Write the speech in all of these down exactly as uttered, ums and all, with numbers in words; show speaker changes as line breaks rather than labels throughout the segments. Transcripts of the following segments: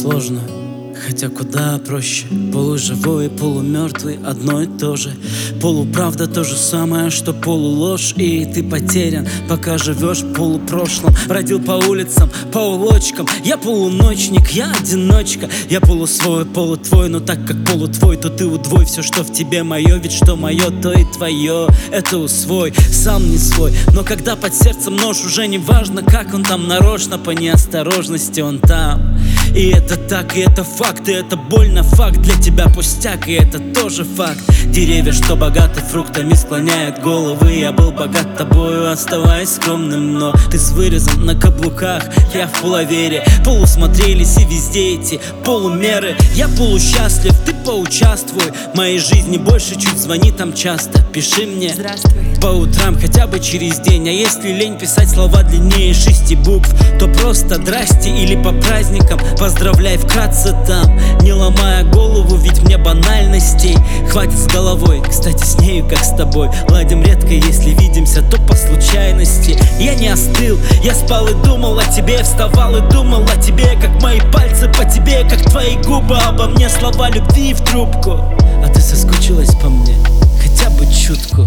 сложно, хотя куда проще. Полуживой и полумертвый одно и то же. Полуправда то же самое, что полуложь. И ты потерян, пока живешь в полупрошлом. Бродил по улицам, по улочкам. Я полуночник, я одиночка. Я полусвой, полутвой, но так как полутвой, то ты удвой. Все, что в тебе мое, ведь что мое, то и твое. Это усвой, сам не свой. Но когда под сердцем нож, уже не важно, как он там нарочно. По неосторожности он там. И это так, и это факт, и это больно факт. Для тебя пустяк, и это тоже факт. Деревья, что богаты фруктами, склоняют головы. Я был богат тобою, оставаясь скромным. Но ты с вырезом на каблуках, я в полувере. Полусмотрелись и везде эти полумеры. Я полусчастлив, ты поучаствуй в моей жизни больше чуть, звони там часто. Пиши мне
здравствуй
по утрам, хотя бы через день. А если лень писать слова длиннее шести букв, то просто здрасте или по праздникам поздравляй вкратце там, не ломая голову, ведь мне банальностей хватит с головой. Кстати, с нею, как с тобой, ладим редко, если видимся, то по случайности. Я не остыл, я спал и думал о тебе, вставал и думал о тебе, как мои пальцы по тебе, как твои губы обо мне, слова любви в трубку. А ты соскучилась по мне, хотя бы чутку.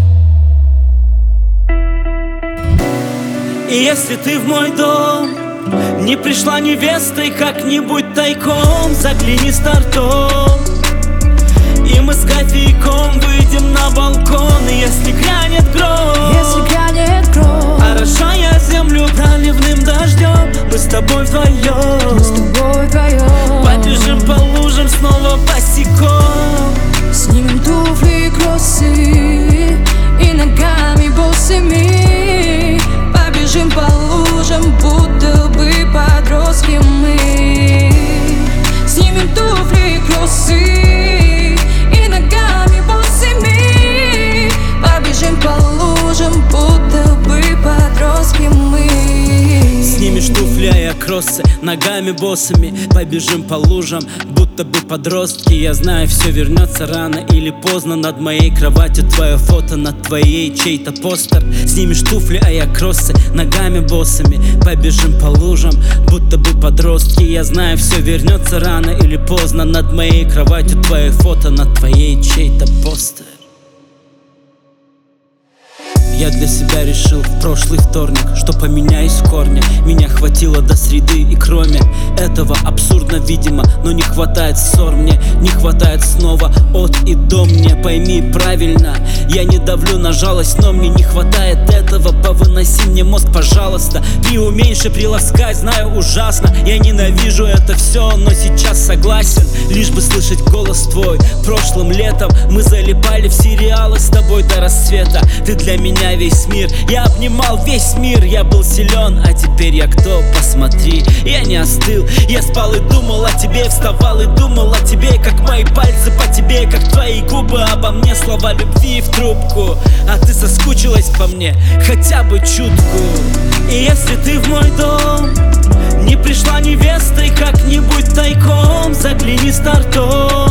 И если ты в мой дом не пришла невестой, как-нибудь тайком загляни с тортом, и мы с кофейком выйдем на балкон. И если грянет гром,
Если грянет гром,
орошая землю проливным дождем, мы с тобой вдвоем,
мы с тобой вдвоем
побежим по лужам снова босиком.
снимем туфли и кроссы, и ногами босыми побежим по лужам, будто бы подростки мы. Снимем туфли и кроссы, и ногами босыми побежим по лужам, будто бы подростки мы.
Снимешь туфли, а я кроссы, ногами босыми побежим по лужам, будто бы подростки. Я знаю, все вернется рано или поздно. Над моей кроватью твое фото, над твоей чей-то постер. Снимешь туфли, а я кроссы, ногами босыми побежим по лужам, будто бы подростки. Я знаю, все вернется рано или поздно. Над моей кроватью твое фото, над твоей чей-то постер. Я для себя решил в прошлый вторник, что поменяюсь в корне. Меня хватило до среды, и кроме этого абсурдно, видимо, но не хватает ссор мне, не хватает снова от и до мне. Пойми правильно, я не давлю на жалость, но мне не хватает этого. Повыноси мне мозг, пожалуйста, приуменьши, приласкай, знаю, ужасно. Я ненавижу это все, но сейчас согласен, лишь бы слышать голос твой. Прошлым летом мы залипали в сериалы с тобой до рассвета. Ты для меня весь мир, я обнимал весь мир. Я был силен, а теперь я кто? Посмотри, я не остыл. Я спал и думал о тебе, вставал и думал о тебе, как мои пальцы по тебе, как твои губы обо мне, слова любви в трубку. А ты соскучилась по мне, хотя бы чутку. И если ты в мой дом не пришла невестой, как-нибудь тайком загляни с тортом,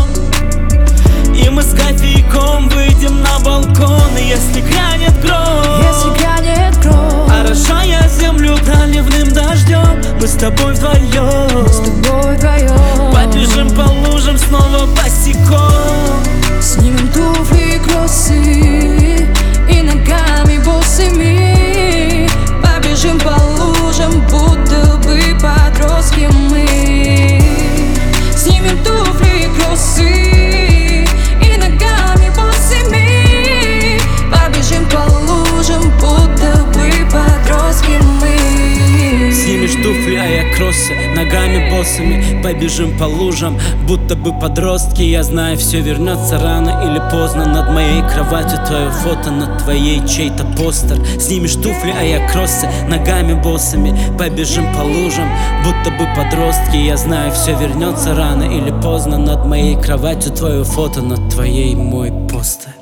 и мы с кофейком выйдем на балкон. И если грянет гром,
Если грянет гром,
орошая землю проливным дождем, мы с тобой вдвоем,
мы с тобой вдвоем
побежим по лужам снова босиком.
снимем туфли и кроссы, и ногами босыми побежим по лужам, будто бы подростки мы. Снимем туфли и кроссы, и ногами босыми побежим по лужам, будто бы подростки мы.
Снимешь туфли, а я кроссы, ногами босыми побежим по лужам, будто бы подростки. Я знаю, все вернется рано или поздно. Над моей кроватью твое фото, над твоей чей-то постер. Снимешь туфли, а я кроссы, ногами босыми побежим по лужам, будто бы подростки. Я знаю, все вернется рано или поздно. Над моей кроватью твое фото, над твоей мой постер.